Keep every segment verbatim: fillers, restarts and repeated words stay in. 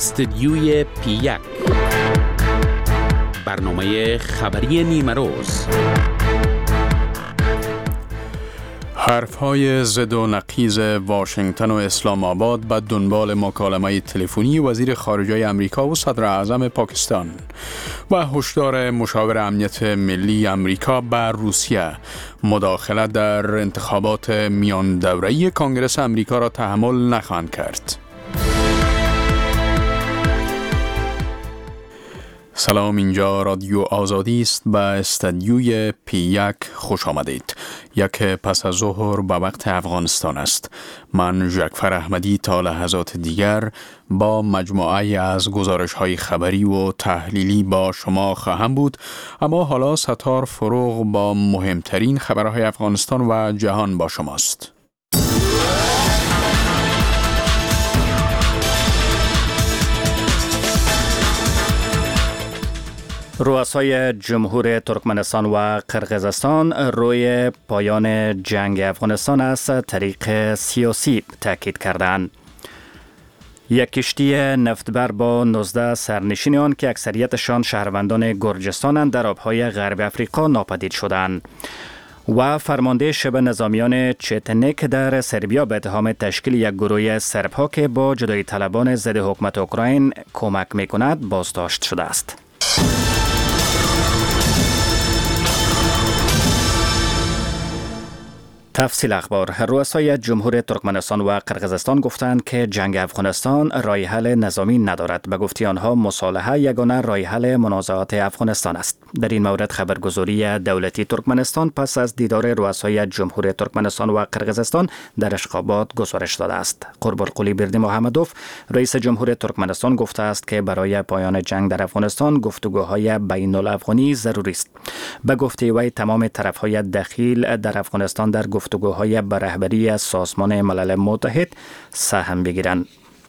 استدیوی پی یک، برنامه خبری نیمه روز. حرف‌های ضد و نقیض واشنگتن و اسلام آباد به دنبال مکالمه تلفنی وزیر خارجه آمریکا و صدر اعظم پاکستان و هشدار مشاور امنیت ملی آمریکا بر روسیه مداخله در انتخابات میان دوره‌ای کنگره آمریکا را تحمل نخواهند کرد. سلام، اینجا رادیو آزادی است. به استدیوی پی یک خوش آمدید. یک پس از ظهر به وقت افغانستان است. من جعفر احمدی تا لحظات دیگر با مجموعه از گزارش‌های خبری و تحلیلی با شما خواهم بود، اما حالا ستار فروغ با مهمترین خبرهای افغانستان و جهان با شماست. رؤسای جمهور ترکمنستان و قرقیزستان روی پایان جنگ افغانستان از طریق سیاسی تاکید کردند. یک کشتی نفتبر با نوزده سرنشینان که اکثریتشان شهروندان گرجستانند در آبهای غرب افریقا ناپدید شدند و فرمانده شبه نظامیان چتنک در سربیا به اتهام تشکیل یک گروه سرب‌ها که با جدایی طلبان ضد حکومت اوکراین کمک می‌کند بازداشت شده است. تفصیل اخبار. رؤسای جمهور ترکمنستان و قرقیزستان گفتند که جنگ افغانستان راه حل نظامی ندارد. به گفته آنها مصالحه یگانه راه حل منازعات افغانستان است. در این مورد خبرگزاری دولتی ترکمنستان پس از دیدار رؤسای جمهور ترکمنستان و قرقیزستان در اشخابات گزارش داده است. قربالقلی بردیمحمدوف رئیس جمهور ترکمنستان گفته است که برای پایان جنگ در افغانستان گفتگوهای بین الافغانی ضروری است. به گفته وی تمام طرف‌های دخیل در افغانستان در گفتگوهای به رهبری از سازمان ملل متحد سهم بگیرند.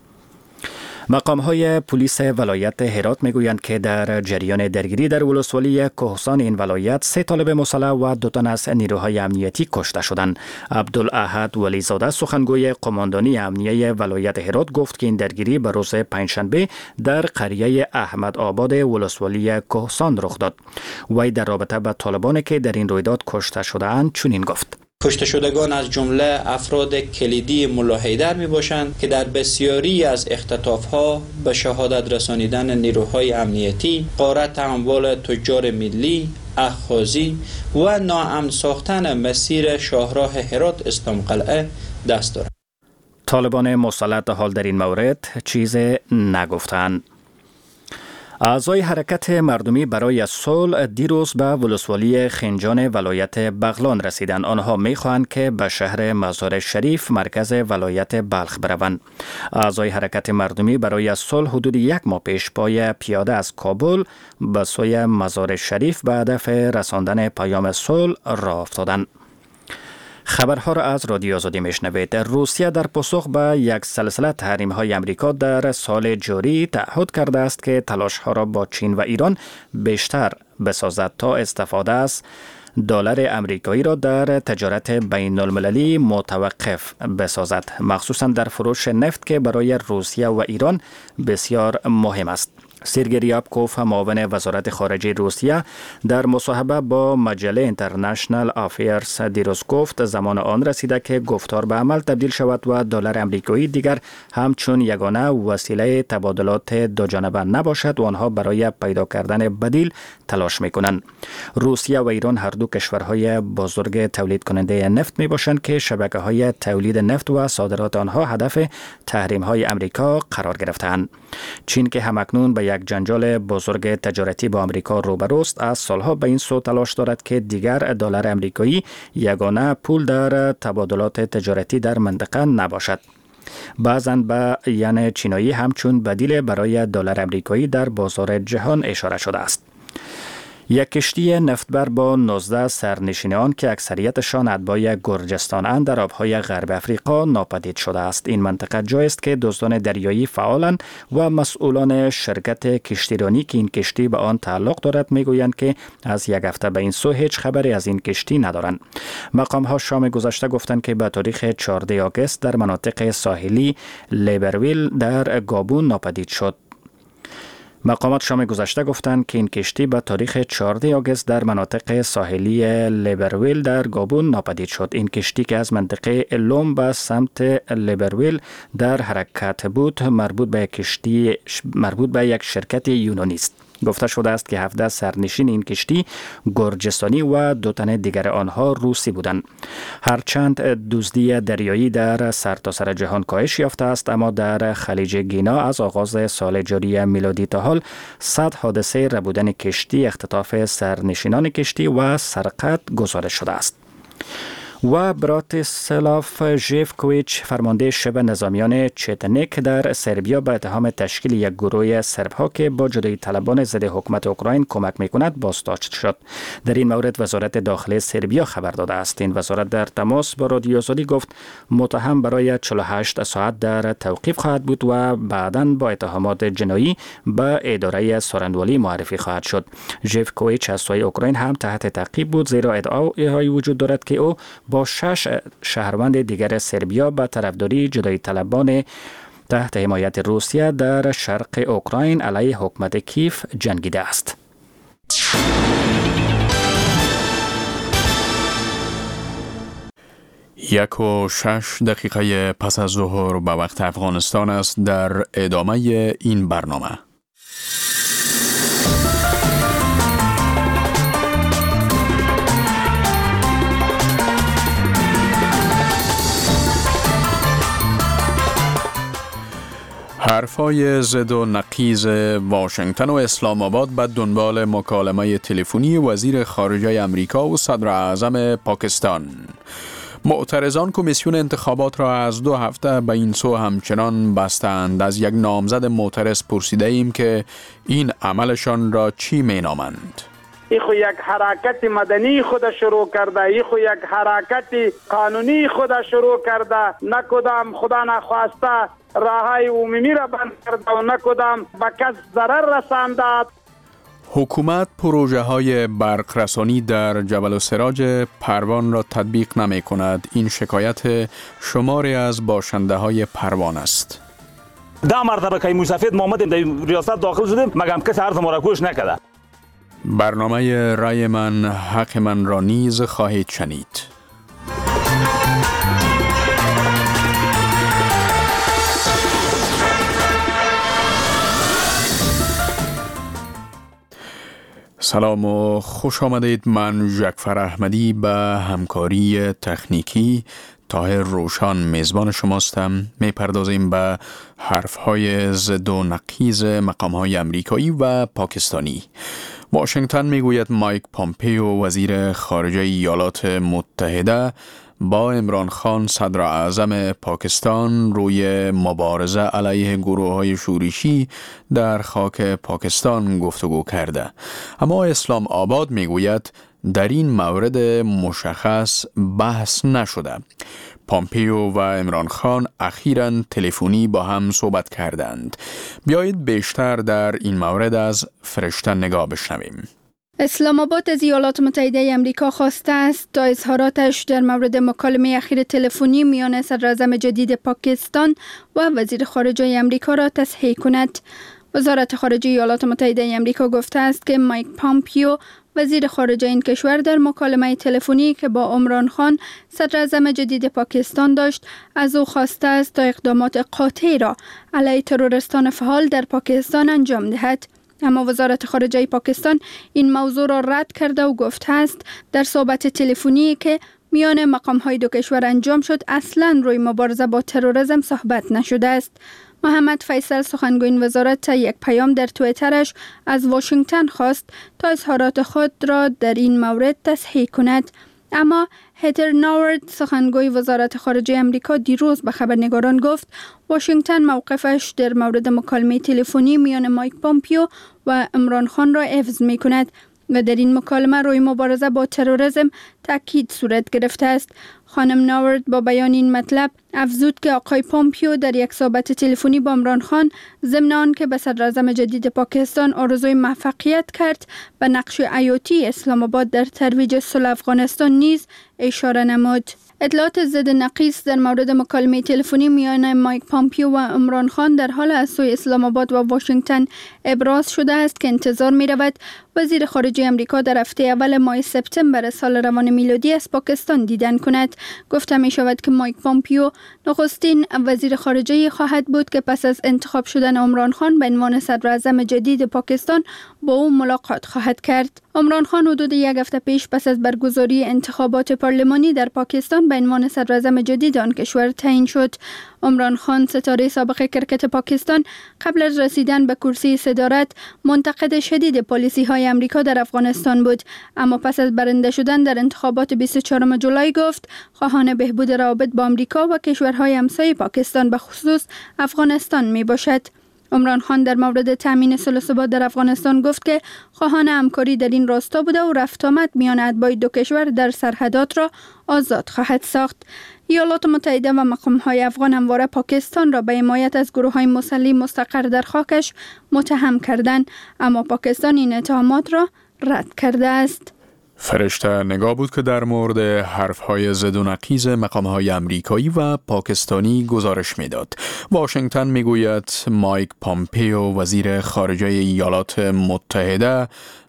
مقام‌های پلیس ولایت هرات میگویند که در جریان درگیری در ولسوالی کهسان این ولایت سه طالب مسلح و دو تن از نیروهای امنیتی کشته شدند. عبدالاحد ولیزاده سخنگوی قماندانی امنیه ولایت هرات گفت که این درگیری به روز پنجشنبه در قریه احمد آباد ولسوالی کهسان رخ داد. وی در رابطه با طالبانی که در این رویداد کشته شده‌اند چنین گفت: کشته شدگان از جمله افراد کلیدی ملا حیدر می باشند که در بسیاری از اختطاف‌ها به شهادت رسانیدن نیروهای امنیتی، غارت اموال تجار ملی، اخاذی و ناامن ساختن مسیر شاهراه هرات استانقلعه دست دارند. طالبان مسلط حال در این مورد چیز نگفتند. اعضای حرکت مردمی برای صلح دیروز به ولسوالی خنجان ولایت بغلان رسیدند. آنها می‌خواهند که به شهر مزار شریف مرکز ولایت بلخ بروند. اعضای حرکت مردمی برای صلح حدود یک ماه پیش پای پیاده از کابل به سوی مزار شریف به هدف رساندن پیام صلح راه افتادند. خبرها را از رادیو آزادی میشنوید. روسیه در پاسخ به یک سلسله تحریم‌های آمریکا در سال جاری تعهد کرده است که تلاش‌ها را با چین و ایران بیشتر بسازد تا استفاده از دلار آمریکایی را در تجارت بین المللی متوقف بسازد، مخصوصاً در فروش نفت که برای روسیه و ایران بسیار مهم است. سرگئی ریابکوف، معاون وزارت خارجه روسیه، در مصاحبه با مجله اینترنشنال افیرز دیروز گفت زمان آن رسیده که گفتار به عمل تبدیل شود و دلار آمریکایی دیگر همچون یگانه وسیله تبادلات دو جانبه نباشد و آنها برای پیدا کردن بدیل تلاش میکنند. روسیه و ایران هر دو کشورهای بزرگ تولید کننده نفت می باشند که شبکه های تولید نفت و صادرات آنها هدف تحریم های آمریکا قرار گرفتند. چین که همکنون به یک جنجال بزرگ تجارتی با آمریکا روبروست، از سالها به این سو تلاش دارد که دیگر دلار آمریکایی یگانه پول در تبادلات تجارتی در منطقه نباشد. بعضاً به ین چینایی همچون بدیل برای دلار آمریکایی در بازار جهان اشاره شده است. یک کشتی نفتبر با نوزده سرنشینان که اکثریتشان اتباع گرجستان‌اند در آبهای غرب افریقا ناپدید شده است. این منطقه جایی است که دزدان دریایی فعالند و مسئولان شرکت کشتیرانی که این کشتی به آن تعلق دارد میگویند که از یک هفته به این سو هیچ خبری از این کشتی ندارند. مقام‌ها شام گذشته گفتند که به تاریخ چهاردهم آگوست در مناطق ساحلی لیبرویل در گابون ناپدید شد. مقامات شام گذشته گفتند که این کشتی به تاریخ چهاردهم آگوست در مناطق ساحلی لیبرویل در گابون ناپدید شد. این کشتی که از منطقه لوم به سمت لیبرویل در حرکت بود مربوط به کشتی مربوط به یک شرکت یونانی است. گفته شده است که هفده سرنشین این کشتی گرجستانی و دو تن دیگر آنها روسی بودند. هرچند دزدی دریایی در سرتاسر سر جهان کاهش یافته است، اما در خلیج گینا از آغاز سال جاری میلادی تا حال صد حادثه ربودن کشتی، اختطاف سرنشینان کشتی و سرقت گزارش شده است. و براتیسلاف ژیفکویچ فرمانده شبه نظامیان چتنیک در سربیا به اتهام تشکیل یک گروه سربها که با جدایی طلبان ضد حکومت اوکراین کمک میکند بازداشت شد. در این مورد وزارت داخلی سربیا خبر داده است. این وزارت در تماس با رادیو آزادی گفت متهم برای چهل و هشت ساعت در توقیف خواهد بود و بعداً با اتهامات جنایی به اداره سارندوالی معرفی خواهد شد. ژیفکویچ از سوی اوکراین هم تحت تعقیب بود، زیرا ادعاهایی وجود دارد که او با شش شهروند دیگر سربیا به طرفداری جدایی طلبان تحت حمایت روسیه در شرق اوکراین علیه حکومت کیف جنگیده است. یک و شش دقیقه پس از ظهر به وقت افغانستان است. در ادامه این برنامه حرفای ضد و نقیض واشنگتن و اسلام آباد به دنبال مکالمه تلفنی وزیر خارجه امریکا و صدر اعظم پاکستان. معترضان کمیسیون انتخابات را از دو هفته به این سو همچنان بستند. از یک نامزد معترض پرسیده ایم که این عملشان را چی می نامند؟ ای خو یک حرکت مدنی خود شروع کرده، ای خو یک حرکت قانونی خود شروع کرده، نه کدام خدا نخواسته راههای عمومی را بند کرده و نه کدام به کس ضرر رسانده. حکومت پروژه های برق رسانی در جبل السراج پروان را تطبیق نمی کند. این شکایت شماری از باشنده های پروان است. ده مرتبه که مسافت ما آمدیم در ریاست داخل شدیم مگم کسی عرض ما را گوش نکرده. برنامه رای من حق من را نیز خواهید شنید. سلام و خوش آمدید. من جعفر احمدی به همکاری تکنیکی طاهر روشان میزبان شماستم. میپردازیم به حرفهای ضد و نقیض مقامهای امریکایی و پاکستانی. واشنگتن میگوید مایک پامپیو وزیر خارجه ایالات متحده با عمران خان صدر اعظم پاکستان روی مبارزه علیه گروه‌های شورشی در خاک پاکستان گفتگو کرده. اما اسلام آباد میگوید در این مورد مشخص بحث نشده. پامپیو و عمران خان اخیراً تلفنی با هم صحبت کردند. بیایید بیشتر در این مورد از فرشته نگاه بشنویم. اسلام آباد از ایالات متحده آمریکا خواسته است تا اظهاراتش در مورد مکالمه اخیر تلفنی میان صدر اعظم جدید پاکستان و وزیر خارجه آمریکا را تصحیح کند. وزارت خارجه ایالات متحده آمریکا گفته است که مایک پامپیو وزیر خارجه این کشور در مکالمه تلفنی که با عمران خان صدر اعظم جدید پاکستان داشت از او خواسته است تا اقدامات قاطع را علیه تروریستان فعال در پاکستان انجام دهد. اما وزارت خارجه پاکستان این موضوع را رد کرده و گفته است در صحبت تلفنی که میان مقام‌های دو کشور انجام شد اصلاً روی مبارزه با تروریسم صحبت نشده است. محمد فیصل سخنگوی این وزارت تا یک پیام در توییترش از واشنگتن خواست تا اظهارات خود را در این مورد تصحیح کند. اما هتر ناورد سخنگوی وزارت خارجه آمریکا دیروز به خبرنگاران گفت واشنگتن موقفش در مورد مکالمه تلفنی میان مایک پامپیو و عمران خان را حفظ می کند و در این مکالمه روی مبارزه با تروریسم تاکید صورت گرفته است. خانم ناورد با بیان این مطلب افزود که آقای پامپیو در یک صحبت تلفنی با عمران خان ضمن آنکه به صدر اعظم جدید پاکستان آرزوی موفقیت کرد به نقش حیاتی اسلام آباد در ترویج صلح افغانستان نیز اشاره نمود. اطلاعات ضد نقیص در مورد مکالمه تلفنی میان مایک پامپیو و عمران خان در حال از سوی اسلام آباد و واشنگتن ابراز شده است که انتظار می رود وزیر خارجه امریکا در هفته اول ماه سپتامبر سال روان میلادی از پاکستان دیدن کند. گفته می شود که مایک پامپیو نخستین وزیر خارجه خواهد بود که پس از انتخاب شدن عمران خان به عنوان صدر اعظم جدید پاکستان با او ملاقات خواهد کرد. عمران خان حدود یک هفته پیش پس از برگزاری انتخابات پارلمانی در پاکستان به عنوان صدر اعظم جدید آن کشور تعیین شد. عمران خان ستاره سابق کرکت پاکستان قبل از رسیدن به کرسی صدارت منتقد شدید پالیسی های امریکا در افغانستان بود، اما پس از برنده شدن در انتخابات بیست و چهارم جولای گفت خواهان بهبود روابط با امریکا و کشورهای همسایه پاکستان به خصوص افغانستان می باشد. عمران خان در مورد تامین صلح و ثبات در افغانستان گفت که خواهان همکاری در این راستا بوده و رفت آمد میان اتباع دو کشور در سرحدات را آزاد خواهد ساخت. ایالات متحده و مقام‌های افغان همواره پاکستان را به حمایت از گروه‌های مسلح مستقر در خاکش متهم کردند، اما پاکستان این اتهامات را رد کرده است. فرشته نگاه بود که در مورد حرفهای ضد و نقیض مقام‌های امریکایی و پاکستانی گزارش می‌داد. واشنگتن می‌گوید مایک پامپیو وزیر خارجه ایالات متحده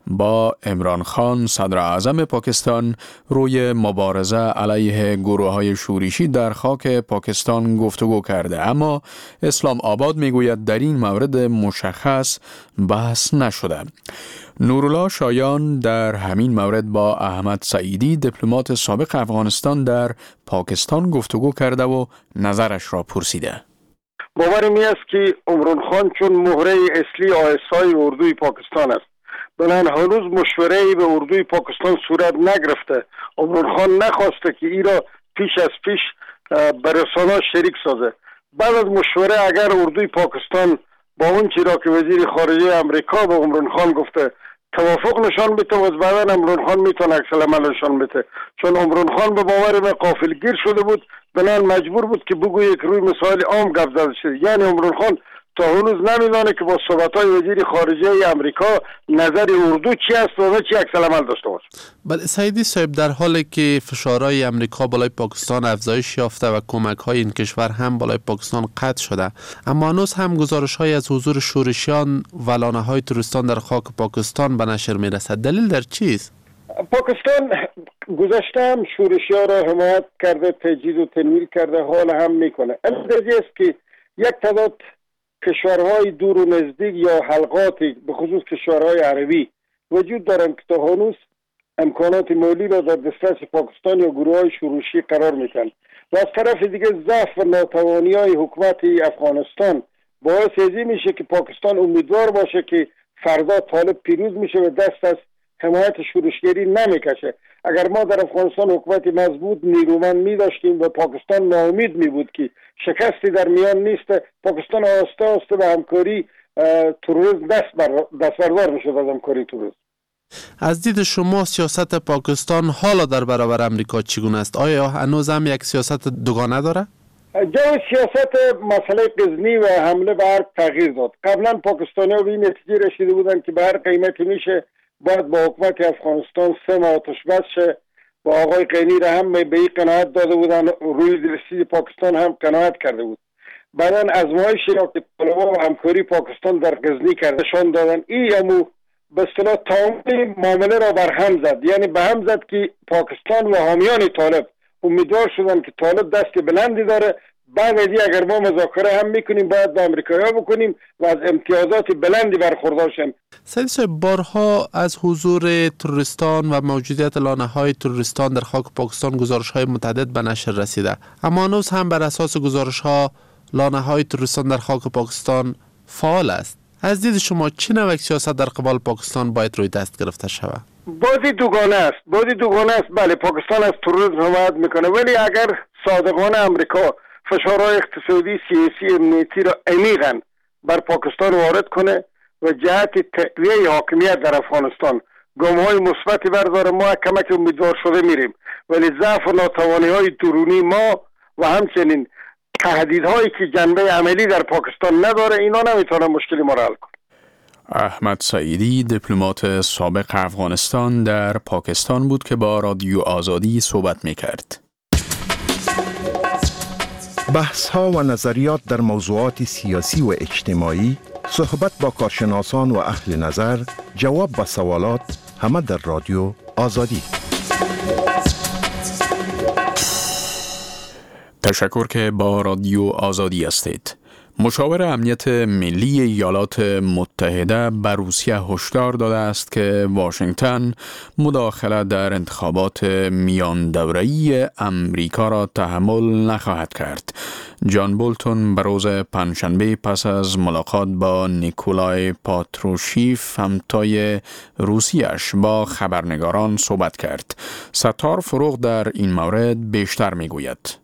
با عمران خان صدر اعظم پاکستان روی مبارزه علیه گروه‌های شورشی در خاک پاکستان گفتگو کرده، اما اسلام آباد میگوید در این مورد مشخص بحث نشده. نورالله شایان در همین مورد با احمد سعیدی دیپلمات سابق افغانستان در پاکستان گفتگو کرده و نظرش را پرسیده. باورم است که عمران خان چون مهره اصلی آیسای اردوی پاکستان است، بنان هنوز مشوره به اردوی پاکستان صورت نگرفته. عمران خان نخواسته که ای را پیش از پیش به رسانه شریک سازه. بعد از مشوره اگر اردوی پاکستان با اون چیزا که وزیر خارجه امریکا به عمران خان گفته توافق نشان بده و بعدا عمران خان میتونه عکس العمل نشان بده، چون عمران خان به باور من غافلگیر شده بود، بنان مجبور بود که بگوید که روی مسائل عام گپ زده شده. یعنی عمران خان تا هنوز نمیدانه که با صحبت‌های وزیر خارجه امریکا نظر اردو چی است و چی عکس العمل داشته باشه. بله سعیدی صاحب، در حالی که فشارهای امریکا بالای پاکستان افزایش یافته و کمک‌های این کشور هم بالای پاکستان قطع شده، اما هنوز هم گزارش‌های از حضور شورشیان و لانه‌های تروریستان در خاک پاکستان به نشر می‌رسد. دلیل در چیست؟ پاکستان گذشته هم شورشی‌ها را حمایت کرده، تجدید و تنویر کرده، حال هم میکنه. البته است که یک تعداد کشورهای دور و نزدیک یا حلقاتی به خصوص کشورهای عربی وجود دارند که تا هنوز امکانات مالی را در دسترس پاکستان یا گروه‌های شورشی قرار میدن و از طرف دیگه ضعف و ناتوانی‌های حکومت افغانستان باعث ازی میشه که پاکستان امیدوار باشه که فردا طالب پیروز میشه و دست از حمایت شورشگری نمیکشه. اگر ما در افغانستان حکومت مضبوط نیرومند می داشتیم و پاکستان ناامید می بود که شکستی در میان نیست، پاکستان آسته آسته به همکاری تروریسم دست بر دست بردار می شد از همکاری تروریسم. از دید شما سیاست پاکستان حالا در برابر امریکا چگونه است؟ آیا هنوز هم یک سیاست دوگانه داره؟ جای سیاست مسئله غزنی و حمله به ارگ تغییر داد. قبلا پاکستانی‌ها به این نتیجه رسیده بودند که به هر قیمتی میشه باید با حکومت افغانستان سه ماه آتش بس شه. با آقای غنی را هم به این قناعت داده بودن، روی رسید پاکستان هم قناعت کرده بود. بعدا ازمایشی را که طالبان و همکاری پاکستان در غزنی کردشان دادن، این امو به اصطلاح تمام معامله را بر هم زد، یعنی به هم زد که پاکستان و حامیان طالب امیدوار شدن که طالب دست بلندی داره، بعد از این اگر ما مذاکره هم میکنیم باید با امریکایی‌ها بکنیم و از امتیازات بلندی برخوردار شیم. سعید صاحب، بارها از حضور تروریستان و موجودیت لانه‌های تروریستان در خاک پاکستان گزارش‌های متعدد به نشر رسیده، اما هنوز هم بر اساس گزارش‌ها لانه‌های تروریستان در خاک پاکستان فعال است. از دید شما چه نوع سیاست در قبال پاکستان باید روی دست گرفته شود؟ بازی دوگانه است. بازی دوگانه است. بله، پاکستان از تروریسم حمایت میکنه، ولی اگر صادقانه امریکا فشارهای اقتصادی، سیاسی، امنیتی را عمیقاً بر پاکستان وارد کنه و جهت تقویه حاکمیت در افغانستان گام‌های مثبتی برداره، ما کمک امیدوار شده میریم. ولی ضعف و ناتوانی‌های درونی ما و همچنین تهدیدهایی که جنبه عملی در پاکستان نداره، اینا نمیتونه مشکلی ما را حل کنه. احمد سعیدی دیپلمات سابق افغانستان در پاکستان بود که با رادیو آزادی صحبت میکرد. بحث ها و نظریات در موضوعات سیاسی و اجتماعی، صحبت با کارشناسان و اهل نظر، جواب به سوالات، همه در رادیو آزادی. تشکر که با رادیو آزادی هستید. مشاور امنیت ملی ایالات متحده به روسیه هشدار داده است که واشنگتن مداخله در انتخابات میان دوره‌ای امریکا را تحمل نخواهد کرد. جان بولتون به روز پنجشنبه پس از ملاقات با نیکولای پاتروشیف همتای روسیش با خبرنگاران صحبت کرد. ستار فروغ در این مورد بیشتر میگوید.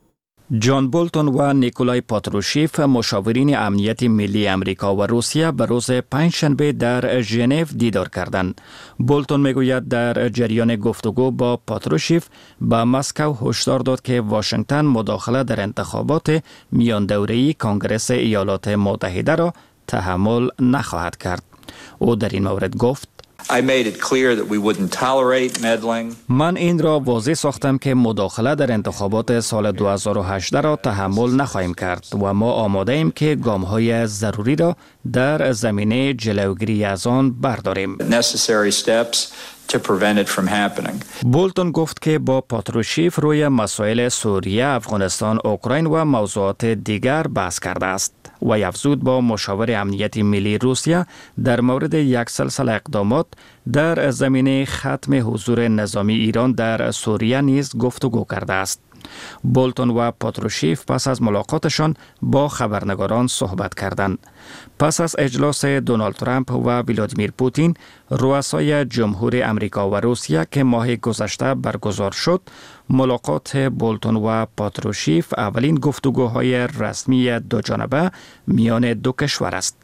جان بولتون و نیکولای پاتروشیف مشاورین امنیت ملی امریکا و روسیه به روز پنجشنبه در ژنو دیدار کردند. بولتون میگوید در جریان گفتگو با پاتروشیف به مسکو هشدار داد که واشنگتن مداخله در انتخابات میان دوره‌ای کنگره ایالات متحده را تحمل نخواهد کرد. او در این مورد گفت: I made it clear that we wouldn't tolerate meddling. من این را واضح ساختم که مداخله در انتخابات سال دو هزار و هجده را تحمل نخواهیم کرد و ما آماده ایم که گام‌های ضروری را در زمینه جلوگیری از آن برداریم. Necessary steps to prevent it from happening. بولتون گفت که با پاتروشیف روی مسائل سوریه، افغانستان، اوکراین و موضوعات دیگر بحث کرده است و افزود با مشاور امنیت ملی روسیه در مورد یک سلسله اقدامات در زمینه ختم حضور نظامی ایران در سوریه نیز گفتگو کرده است. بولتون و پاتروشیف پس از ملاقاتشان با خبرنگاران صحبت کردند. پس از اجلاس دونالد ترامپ و ولادیمیر پوتین، رؤسای جمهور امریکا و روسیه که ماه گذشته برگزار شد، ملاقات بولتون و پاتروشیف اولین گفتگوهای رسمی دو جانبه میان دو کشور است.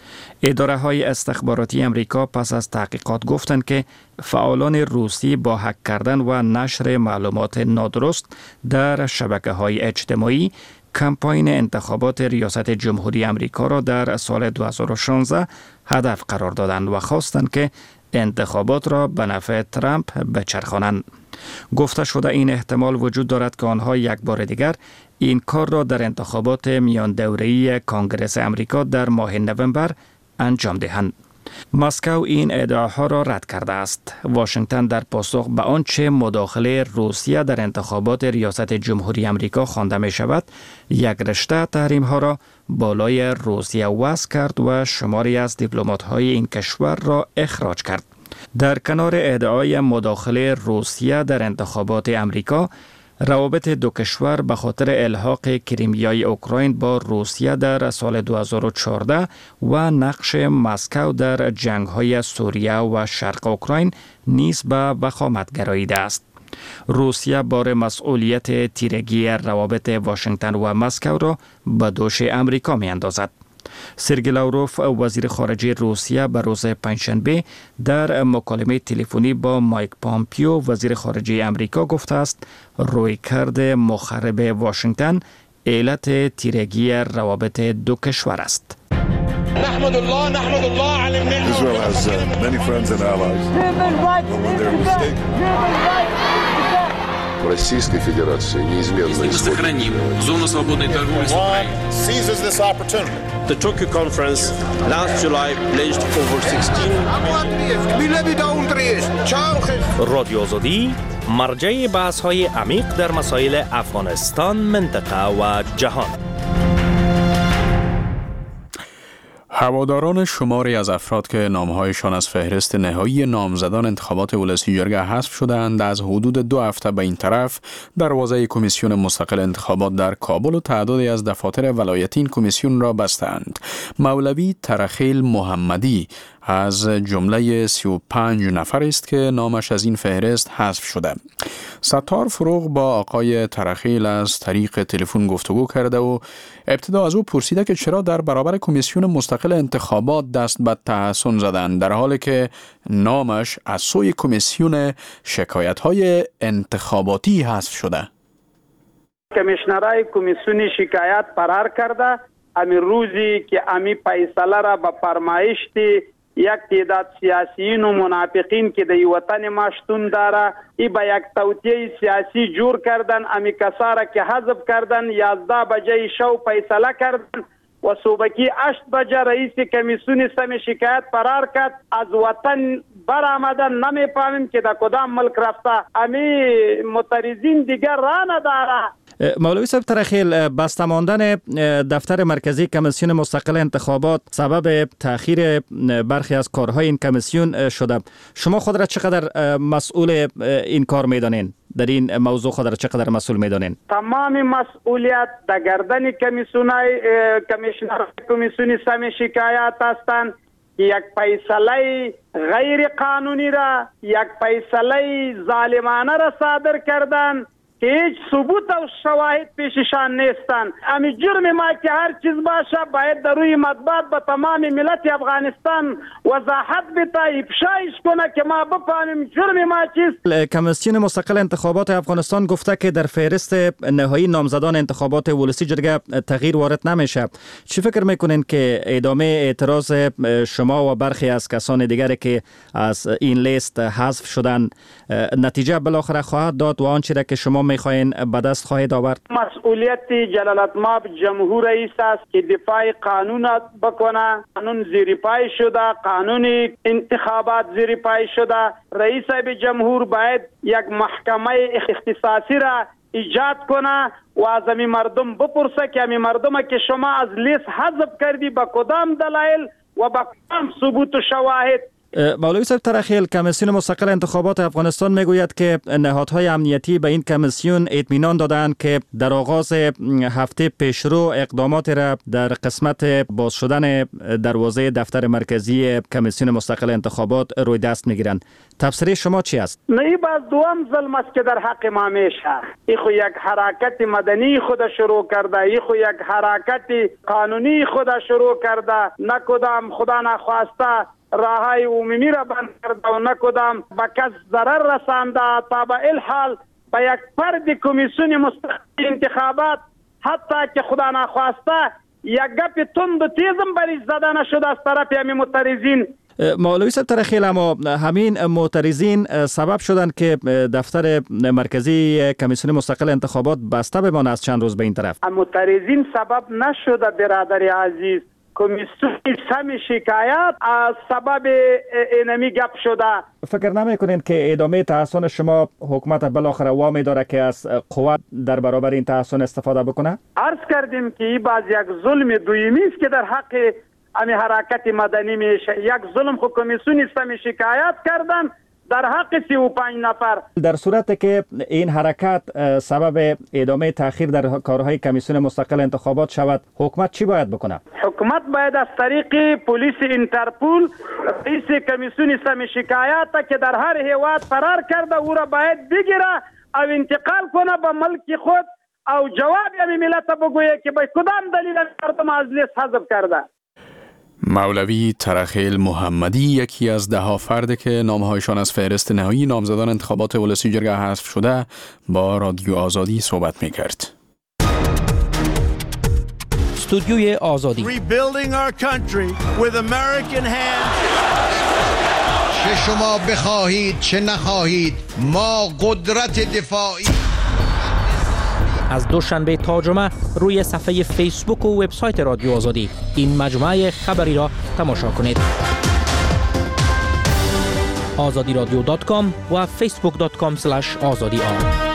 اداره های استخباراتی امریکا پس از تحقیقات گفتند که فعالان روسی با هک کردن و نشر معلومات نادرست در شبکه های اجتماعی کمپاین انتخابات ریاست جمهوری امریکا را در سال دو هزار و شانزده هدف قرار دادند و خواستند که انتخابات را به نفع ترامپ بچرخانند. گفته شده این احتمال وجود دارد که آنها یک بار دیگر این کار را در انتخابات میان دوره‌ای کنگره امریکا در ماه نوامبر انجام دهند. مسکو این ادعاها را رد کرده است. واشنگتن در پاسخ به آنچه مداخله روسیه در انتخابات ریاست جمهوری امریکا خوانده می شود، یک رشته تحریم ها را بالای روسیه وضع کرد و شماری از دیپلمات های این کشور را اخراج کرد. در کنار ادعای مداخله روسیه در انتخابات امریکا، روابط دو کشور به خاطر الحاق کریمیای اوکراین با روسیه در سال دو هزار و چهارده و نقش مسکو در جنگ‌های سوریه و شرق اوکراین نیز به وخامت گراییده است. روسیه بار مسئولیت تیرگی روابط واشنگتن و مسکو را به دوش امریکا می اندازد. سرگئی لاوروف وزیر خارجه روسیه به روز پنجشنبه در مکالمه تلفنی با مایک پامپیو وزیر خارجه امریکا گفته است رویکرد مخرب واشنگتن علت تیرگی روابط دو کشور است. نحمد الله نحمد الله علی النعمة. Israel has uh, many friends and allies. When they're mistaken. Российской Федерации неизменно Если мы сохраним зону свободной торговли с Украиной. Seizes this opportunity. The Tokyo conference last July pledged over sixteen. رادیو آزادی مرجع بحث های عمیق در مسائل افغانستان، منطقه و جهان. هواداران شماری از افراد که نامهایشان از فهرست نهایی نامزدان انتخابات ولسی جرگه حذف شدند از حدود دو هفته به این طرف دروازه کمیسیون مستقل انتخابات در کابل و تعدادی از دفاتر ولایتی این کمیسیون را بستند. مولوی ترخیل محمدی از جمله سی و پنج نفر است که نامش از این فهرست حذف شده. ستار فروغ با آقای ترخیل از طریق تلفن گفتگو کرده و ابتدا از او پرسیده که چرا در برابر کمیسیون مستقل انتخابات دست به تحسن زدند در حالی که نامش از سوی کمیسیون شکایت‌های انتخاباتی حذف شده. کمیشنرای کمیسیون شکایت قرار کرده، امی روزی که امی فیصله را به فرمایشت یک تعداد سیاسیین و منافقین که در وطن ما شتون داره، ای با یک توطئه سیاسی جور کردن، امی کسا را که حذف کردن، یازده بجه شو فیصله کردن و صبحی هشت بجه رئیس کمیسیون سم شکایت فرار کرد، از وطن برآمدن. نمیفهمیم که در کدام ملک رفته. امی معترضین دیگر راه نداره. مولوی صاحب ترخیل، بسته ماندن دفتر مرکزی کمیسیون مستقل انتخابات سبب تأخیر برخی از کارهای این کمیسیون شده. شما خود را چقدر مسئول این کار میدانین؟ در این موضوع خود را چقدر مسئول میدانین؟ تمام مسئولیت در گردن کمیسیونای کمیشنر کمیسیون سم شکایت هستند. یک فیصله غیر قانونی را، یک فیصله ظالمانه را صادر کردن که هیچ ثبوت و شواهد پیششان نیستند. امی جرم ما که هر چیز باشه باید در روی مطبوعات به تمام ملت افغانستان وضاحت بده، افشایش کنه که ما بفهمیم جرم ما چیست. کمیسیون مستقل انتخابات افغانستان گفته که در فهرست نهایی نامزدان انتخابات ولسی جرگه تغییر وارد نمیشه. چی فکر میکنین که ادامه اعتراض شما و برخی از کسان دیگری که از این لیست حذف شدن نتیجه بالاخره خواهد داد و آنچه را که شما میخواین به دست خواهید آورد؟ مسئولیت جلالتمآب جمهور رئیس است که دفاع قانون بکنه. قانون زیر پای شده، قانون انتخابات زیر پای شده. رئیس به جمهور باید یک محکمه اختصاصی را ایجاد کنه و از امی مردم بپرسه که امی مردم که شما از لیست حذف کردی با کدام دلایل و با کدام ثبوت و شواهد. مولوی صاحب ترخیل، کمیسیون مستقل انتخابات افغانستان میگوید که نهادهای امنیتی به این کمیسیون اطمینان دادند که در آغاز هفته پیشرو اقدامات را در قسمت باز شدن دروازه دفتر مرکزی کمیسیون مستقل انتخابات روی دست میگیرند. تفسیر شما چی است؟ نه باز دوام ظلم است که در حق ما میشه. ای خو یک حرکت مدنی خود شروع کرده، ای خو یک حرکت قانونی خود شروع کرده، نه کدام خدا نخواسته راههای عمومی را بند کرده و نه کدام به کس ضرر رسانده. تا به این حال به یک فرد کمیسیون مستقل انتخابات حتی که خدا نخواسته یک گپ تند و تیزم بریش زده نشده از طرف همین معترضین. مولوی صاحب ترخیل، اما همین معترضین سبب شدند که دفتر مرکزی کمیسیون مستقل انتخابات بسته بمانه از چند روز به این طرف. معترضین سبب نشده برادر عزیز. کمیسیون سم شکایت از سبب اینمی گپ شده. فکر نمی کنین که ادامه تحصن شما حکومت بالاخره وامی داره که از قوت در برابر این تحصن استفاده بکنه؟ عرض کردیم که این باز یک ظلم دویمی است که در حق امی حرکت مدنی میشه. یک ظلم خو کمیسیون سم شکایت کردن در حق سی و پنج نفر. در صورت که این حرکت سبب ادامه تأخیر در کارهای کمیسیون مستقل انتخابات شود، حکومت چی باید بکنه؟ حکومت باید از طریق پلیس انترپول رئیس کمیسیون سم شکایت که در هر هیواد فرار کرده او را باید بگیره او انتقال کنه به ملک خود او جواب یعنی ملت بگویه که به کدام دلیل مردم از لیست حذف کرده. مولوی ترخیل محمدی یکی از ده ها فرد که نامهایشان از فهرست نهایی نامزدان انتخابات ولسی جرگه حذف شده با رادیو آزادی صحبت می‌کرد. استودیوی آزادی. Rebuilding our country with American hands. چه شما بخواهید چه نخواهید ما قدرت دفاعی. از دوشنبه تا جمعه روی صفحه فیسبوک و وبسایت رادیو آزادی این مجموعه خبری را تماشا کنید. آزادی رادیو دات کام و فیسبوک دات کام اسلش آزادی آر.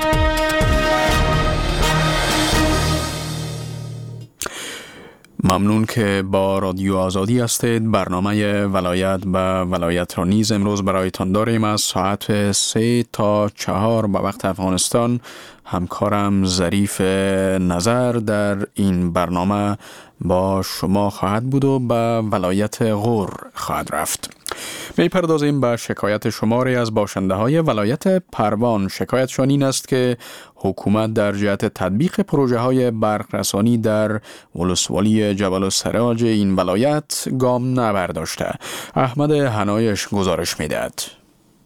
ممنون که با رادیو آزادی هستید. برنامه ولایت به ولایت را نیز امروز برایتان داریم. از ساعت سه تا چهار به وقت افغانستان همکارم ظریف نظر در این برنامه با شما خواهد بود و به ولایت غور خواهد رفت. می پردازیم به شکایت شماری از باشنده های ولایت پروان. شکایتشان این است که حکومت در جهت تطبیق پروژه های برق رسانی در ولسوالی جبل السراج این ولایت گام نبرداشته. احمد حنایش گزارش میدهد.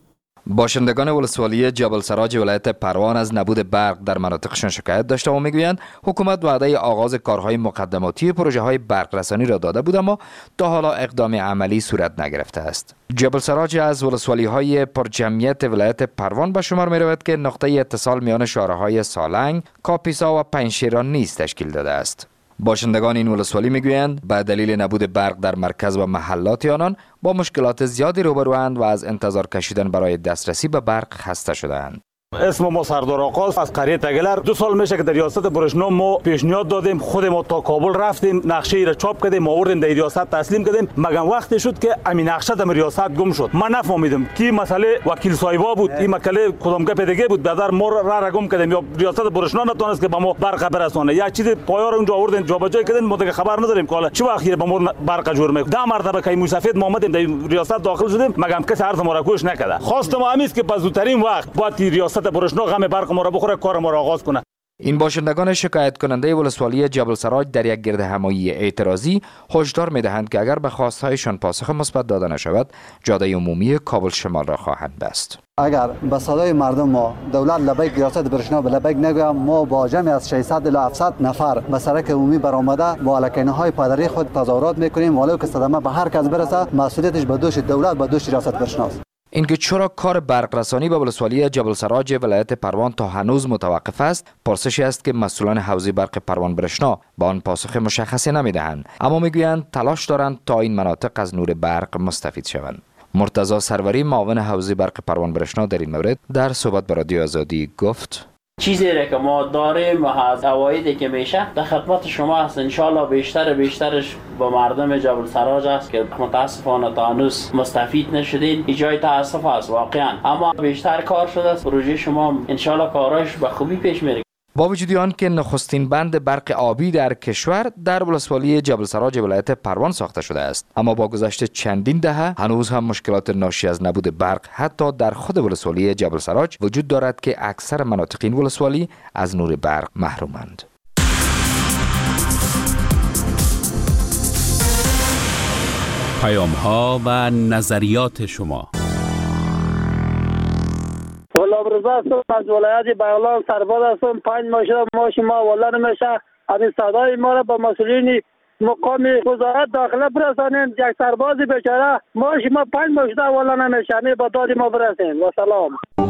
باشندگان ولسوالی جبل سراج ولایت پروان از نبود برق در مناطقشان شکایت داشته و میگویند حکومت وعده آغاز کارهای مقدماتی پروژه های برق رسانی را داده بود اما تا حالا اقدام عملی صورت نگرفته است. جبل سراج از ولسوالی های پرجمعیت ولایت پروان به شمار می رود که نقطه اتصال میان شهرهای سالنگ، کاپیسا و پنجشیران نیز تشکیل داده است. باشندگان این ولسوالی میگویند به دلیل نبود برق در مرکز و محلات آنان با مشکلات زیادی روبروند و از انتظار کشیدن برای دسترسی به برق خسته شده‌اند. اسم ما سردار آقاست از قریه تگلر. دو سال میشه که در ریاست برشنا ما پیشنهاد دادیم، خود ما تا کابل رفتیم، نقشه ای را چاپ کردیم، آوردیم در ریاست تسلیم کردیم، مگر وقتی شد که همین نقشه در ریاست گم شد. من نفهمیدم کی مسئله وکیل صاحبا بود، این مسئله کدام گپ دیگه بود، بدر ما را را گم کردیم یا ریاست برشنا نتونست که به ما برق برسونه. یا چیز پایار اونجا آوردن جابجا کردن، ما دیگه خبر نداریم که حالا چه وقتی به ما برق جور میکنه. ده مرتبه که موسفید ما اومدیم در ریاست داخل شدیم، مگر کسی عرض ما را گوش نکرد. خواست ما همیست که به زودترین وقت باید ریاست برشنا غم برق ما را بخوره، کار ما را آغاز کنه. این باشندگان شکایت کننده ولسوالی جبل سراج در یک گرد همایی اعتراضی هشدار می‌دهند که اگر به خواستهایشان پاسخ مثبت داده نشود، جاده عمومی کابل شمال را خواهند بست. اگر به صدای مردم ما دولت لبیک ریاست برشنا به لبیک نگویم، ما با جمعی از ششصد الی هفتصد نفر به سرک عمومی برآمده با الکینه‌های پادری خود تظاهرات می‌کنیم، ولو که صدمه به هر کس برسه مسئولیتش به دوش دولت، به دوش ریاست برشناست. اینکه چرا کار برق رسانی به ولسوالی جبل سراج ولایت پروان تا هنوز متوقف است، پرسشی است که مسئولان حوزه برق پروان برشنا با آن پاسخ مشخصی نمیدهند، اما میگویند تلاش دارند تا این مناطق از نور برق مستفید شوند. مرتضی سروری معاون حوزه برق پروان برشنا در این مورد در صحبت با رادیو آزادی گفت: چیزی را که ما داریم و از عوایدی که میشه در خدمت شما است. انشالله بیشتر بیشترش با مردم جبل سراج است که متاسفانه تا هنوز مستفید نشدین. این جای تاسف است واقعا، اما بیشتر کار شده است. پروژه شما انشالله کارش به خوبی پیش میره. با وجود آن که نخستین بند برق آبی در کشور در ولسوالی جبل سراج ولایت پروان ساخته شده است، اما با گذشت چندین دهه هنوز هم مشکلات ناشی از نبود برق حتی در خود ولسوالی جبل سراج وجود دارد که اکثر مناطق این ولسوالی از نور برق محرومند. پیام ها و نظریات شما. غلامرضا هستم از ولایت بغلان سرباز هستم. پنج ماه شده ماش ما والا نمیشه. همین صدای ما را به مسئولین مقام وزارت داخله برسانین. یک سربازی بیچاره ماش ما پنج ماه شده والا نمیشه. همین به داد ما برسین. و سلام.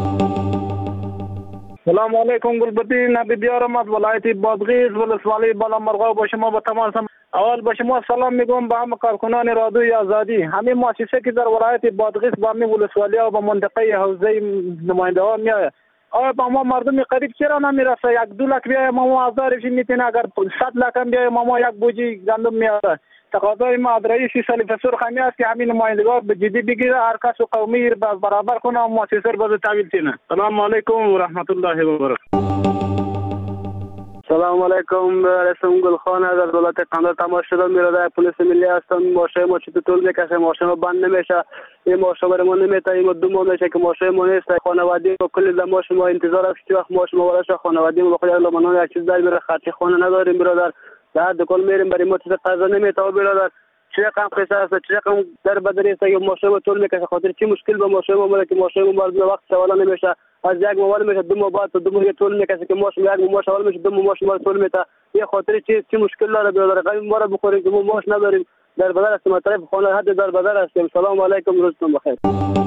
سلام علیکم. گلبدی نبی بیارم از ولایت بادغیس ولسوالی بالا مرغا با شما با تمام سم. اول با شما سلام میگم به همه کارکنان رادیوی آزادی. همین مؤسسه که در ولایت بادغیس با همین ولسوالی و با منطقه حوزه نماینده ها میاد، آیا با ما مردم قریب چرا نمیرسه؟ یک دو لک بیای ما هزار فی میتونه، اگر صد لک هم بیای ما یک بوجی گندم میاره. تقاضای ما از رئیس سلیف سرخمی است که همین نمایندگان به جدی بگیره، هر کس قومی را برابر کنه و مؤسسه را به تحویل کنه. سلام علیکم و رحمت الله و برکاته. سلام علیکم. رسم گلخان از دولت قندار تماس شدم. میراده پلیس ملی هستم. ماشه ما چطور طول میکشه، ماشه ما بند نمیشه. این ماشه برای ما نمیته. این دو ماه میشه که ماشه ما نیست. خانوادگی با کلی ماشه ما انتظار است که وقت ماشه ما وارش خانوادگی ما بخواد لمنان یک چیز در میره، خرچی خانه نداریم برادر. در دکان میریم برای ما چیز قضا نمیته برادر. چه رقم قصه است، چه رقم در بدری است که ماشه ما طول میکشه. خاطر چی مشکل با ماشه ما که ماشه ما بعد وقت سوال نمیشه. از یک موال میشه دو ماه بعد دو ماه طول میکشه که ماشه یک ماه اول میشه دو ماه ماشه ما طول میته. یه خاطر چی چی مشکل داره برادر؟ قیم ما را بخوریم که ما ماش نداریم. در بدر است ما طرف خانه حد در بدر هستیم. سلام علیکم، روزتون بخیر.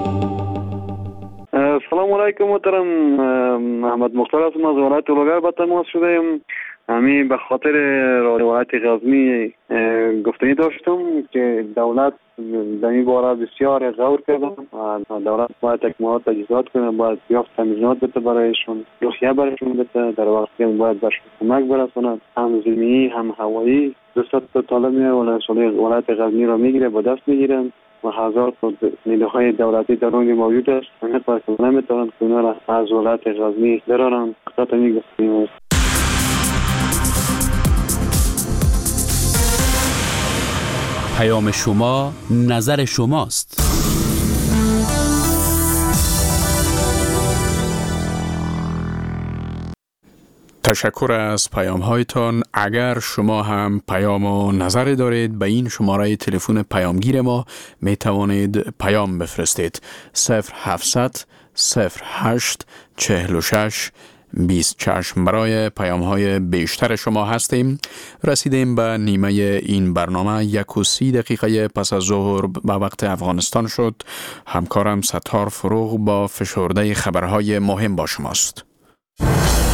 سلام علیکم محترم. محمد مختار هستم از ولایت اولوگر با تماس شدم. همین به خاطر ولایت غزنی گفتنی داشتم که دولت در این باره بسیار غور کردن و دولت باید اکمالات تجهیزات کنه، باید یافت تمیزات بده برایشون، روحیه برایشون بده، در وقت که باید برشون کمک برسونن، هم زمینی هم هوایی. دوستات تا طالب ولایت غزنی را میگیره، با دست میگیرن و هزار نیروهای دولتی در اون موجود است. نمیتونن نمیتونن که اونا را از ولایت غزنی درارن. خطا میگفتیم. پیام شما نظر شماست. تشکر از پیام هایتان. اگر شما هم پیام و نظر دارید به این شماره تلفن پیامگیر ما می توانید پیام بفرستید. صفر هفتصد صفر هشت چهل و شش بیست چشم. برای پیام های بیشتر شما هستیم. رسیدیم به نیمه این برنامه. یک و سی دقیقه پس از ظهر به وقت افغانستان شد. همکارم ستار فروغ با فشرده خبرهای مهم با شماست.